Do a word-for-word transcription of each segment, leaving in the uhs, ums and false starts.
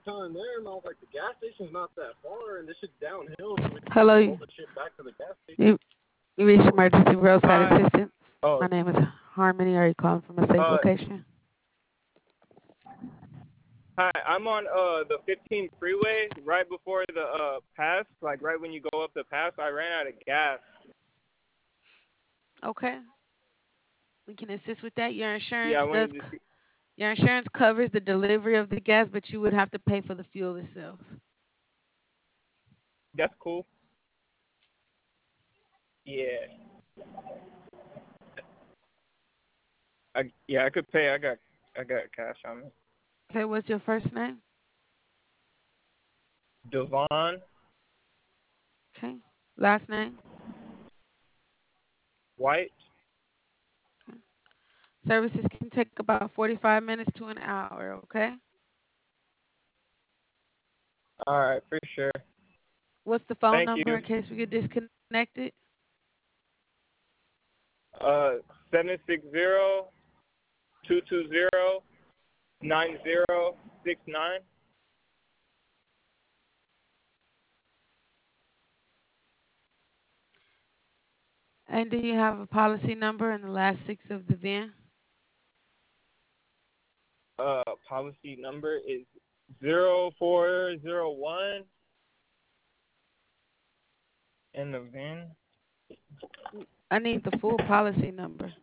short time there, and I was like, the gas station's not that far, and this shit's downhill, so we can just Hello, roll you, the shit back to the gas station. you you reached emergency roadside Hi. assistance. Oh, My name is Harmony. Are you calling from a safe uh, location? hi. I'm on uh the fifteen freeway right before the uh pass, like right when you go up the pass. I ran out of gas. Okay, we can assist with that. Your Yeah, I insurance wanted does to c- see. your insurance covers the delivery of the gas, but you would have to pay for the fuel itself. That's cool. Yeah. I yeah I could pay. I got I got cash on me. Okay, what's your first name? Devon Okay, last name. White. Okay. Services can take about forty-five minutes to an hour. Okay, All right, for sure. what's the phone Thank number you. in case we get disconnected? Uh, seven six zero two two zero nine zero six nine. And do you have a policy number and the last six of the V I N? Uh, policy number is zero four zero one, and the V I N. I need the full policy number.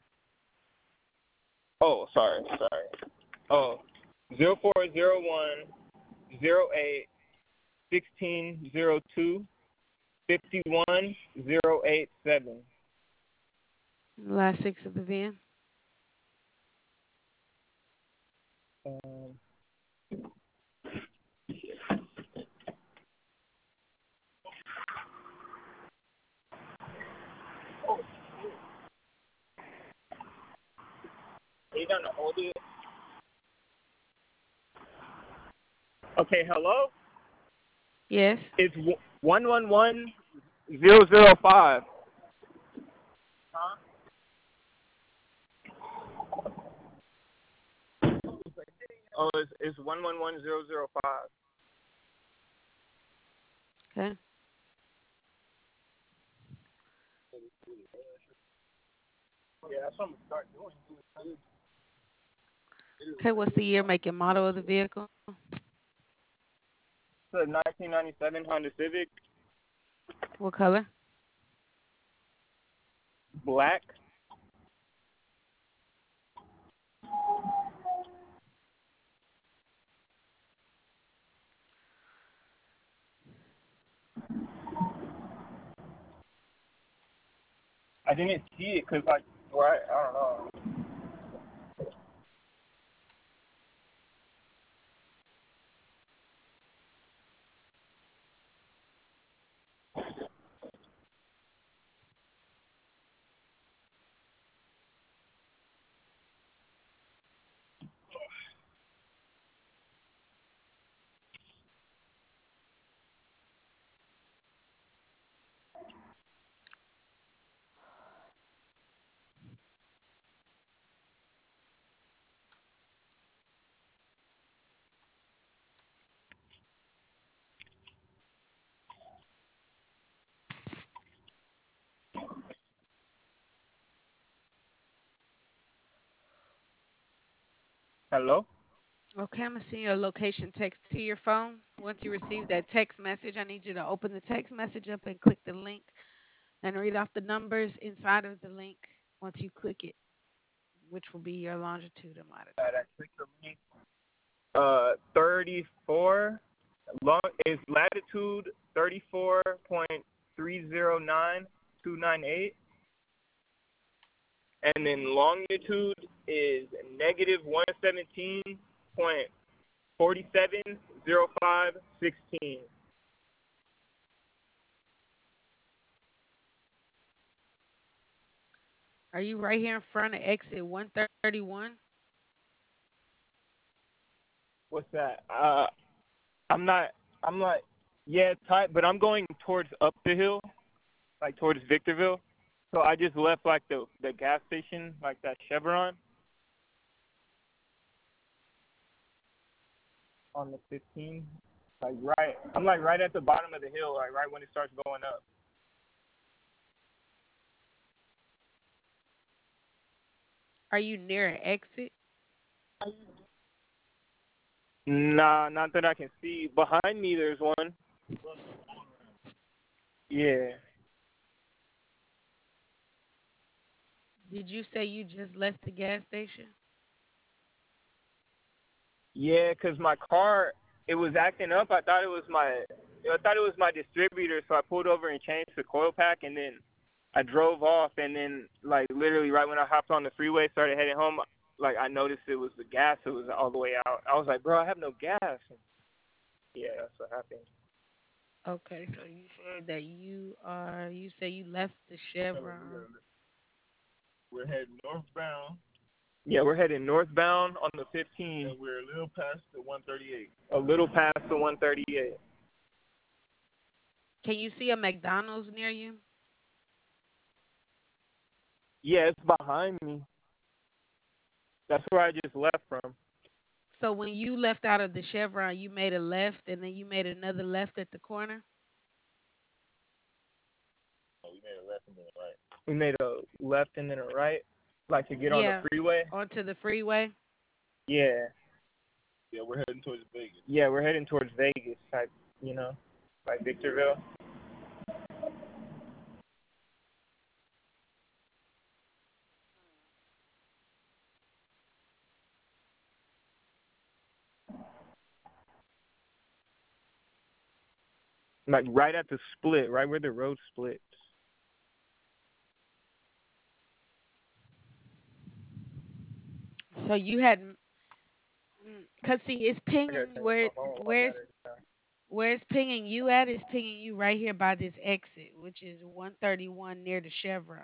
Oh, sorry, sorry. Oh, zero four zero one zero eight sixteen zero two fifty one zero eight seven. The last six of the V I N. Um, are you gonna hold it? Okay, hello. Yes. It's one one one zero zero five. Huh? Oh, it's it's one one one zero zero five. Okay. Yeah, that's what I'm gonna start doing. Okay. What's the year, make, and model of the vehicle? It's a nineteen ninety-seven Honda Civic, What color? black. I didn't see it because like right, I don't know. Hello. Okay. I'm going to send you a location text to your phone. Once you receive that text message, I need you to open the text message up and click the link and read off the numbers inside of the link once you click it, which will be your longitude and That latitude. I clicked the link. Uh, thirty-four. Long is latitude thirty-four point three zero nine two nine eight, and then longitude is negative one seventeen point four seven zero five sixteen. Are you right here in front of exit one thirty-one? What's that? Uh, I'm not. I'm not. Yeah, tight, but I'm going towards up the hill, like towards Victorville. So I just left like the the gas station, like that Chevron. on the fifteen. Like right, I'm like right at the bottom of the hill, like right when it starts going up. Are you near an exit? Nah, not that I can see. Behind me, there's one. Yeah. Did you say you just left the gas station? Yeah, 'cause my car, it was acting up. I thought it was my, I thought it was my distributor, so I pulled over and changed the coil pack, and then I drove off, and then like literally right when I hopped on the freeway, started heading home, like I noticed it was the gas. It was all the way out. I was like, bro, I have no gas. And yeah, that's what happened. Okay, so you said that you are. You say you left the Chevron. We're heading northbound, Yeah, we're heading northbound on the fifteen. and we're a little past the one thirty-eight. A little past the one thirty-eight. Can you see a McDonald's near you? Yeah, it's behind me. That's where I just left from. So when you left out of the Chevron, you made a left, and then you made another left at the corner. Oh, we made a left and then a right. We made a left and then a right, like to get Yeah, on the freeway. onto the freeway. Yeah. Yeah, we're heading towards Vegas. Yeah, we're heading towards Vegas, type, you know, like Victorville. Like right at the split, right where the road splits. So you had, cause see, it's I gotta pinging turn where my phone where on it's better. where it's pinging you at. It's pinging you right here by this exit, which is one thirty-one near the Chevron.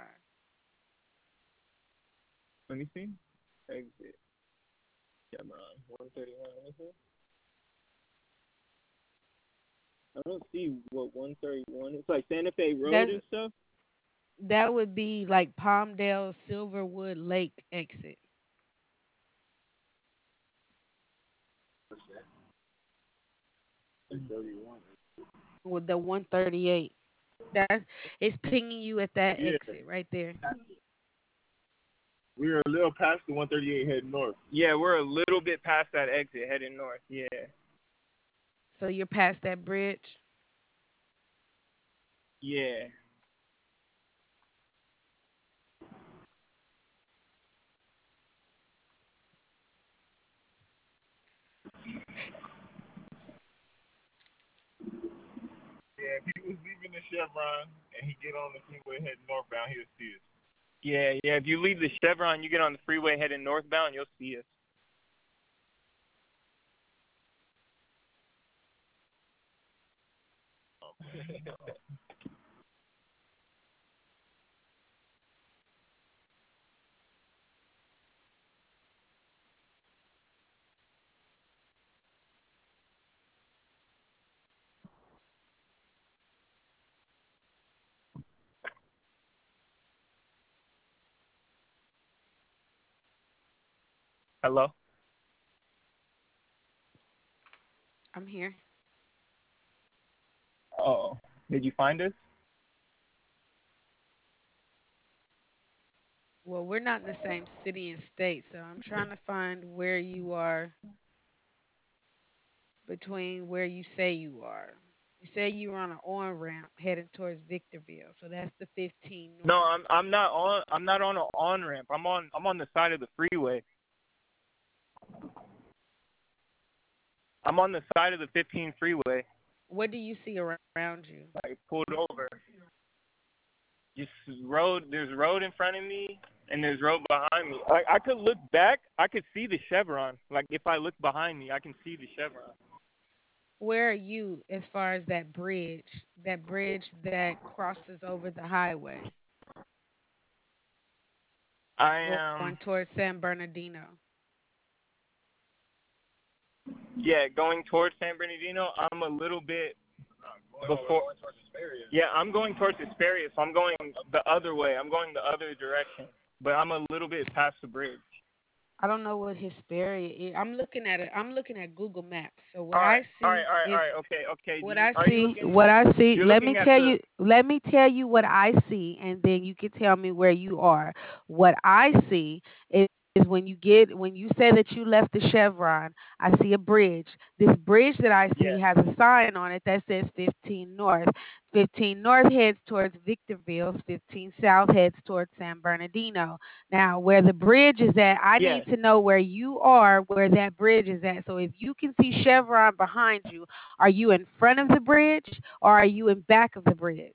Let me see. Exit. Chevron. one thirty-one. Let me see. I don't see what one thirty-one. It's like Santa Fe Road That's and stuff. that would be like Palmdale Silverwood Lake exit thirty-one. with the one thirty-eight. That's it's pinging you at that Yeah, exit right there. we're a little past the one thirty-eight heading north. Yeah, we're a little bit past that exit heading north. Yeah. So you're past that bridge. Yeah. Yeah, if he was leaving the Chevron and he get on the freeway heading northbound, he'll see us. Yeah, yeah. If you leave the Chevron, you get on the freeway heading northbound, you'll see us. Hello? I'm here. Oh. Did you find us? Well, we're not in the same city and state, so I'm trying to find where you are between where you say you are. You say you were on an on ramp heading towards Victorville, so that's the fifteen No, north. I'm I'm not on I'm not on an on ramp. I'm on I'm on the side of the freeway. I'm on the side of the fifteen freeway. What do you see around you? Like pulled over. Just road. There's road in front of me, and there's road behind me. Like I could look back, I could see the Chevron. Like if I look behind me, I can see the Chevron. Where are you as far as that bridge? That bridge that crosses over the highway I going am, towards San Bernardino. yeah, going towards San Bernardino. I'm a little bit before. Yeah, I'm going towards Hesperia, so I'm going the other way. I'm going the other direction, but I'm a little bit past the bridge. I don't know what Hesperia is. I'm looking at it. I'm looking at Google Maps. So what All right, I all right, see all right, all is right. Okay, okay. Do what you I are you see. looking? What I see. You're Let me looking at tell the you. Let me tell you what I see, and then you can tell me where you are. What I see is when you get when you say that you left the Chevron. I see a bridge. This bridge that I see yes, has a sign on it that says fifteen North. fifteen North heads towards Victorville. fifteen South heads towards San Bernardino. Now, where the bridge is at, I yes. need to know where you are, where that bridge is at. So if you can see Chevron behind you, are you in front of the bridge or are you in back of the bridge?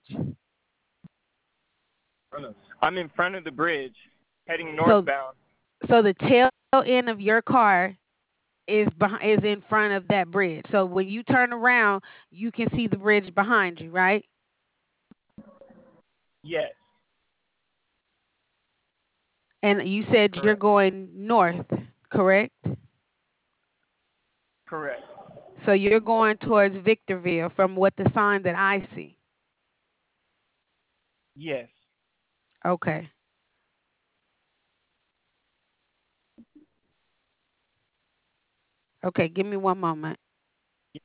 I'm in front of the bridge, heading So northbound. so the tail end of your car is behind, is in front of that bridge. So when you turn around, you can see the bridge behind you, right? Yes, And you said you're correct, going north, correct? correct. So you're going towards Victorville from what the sign that I see. Yes. Okay. Okay, give me one moment.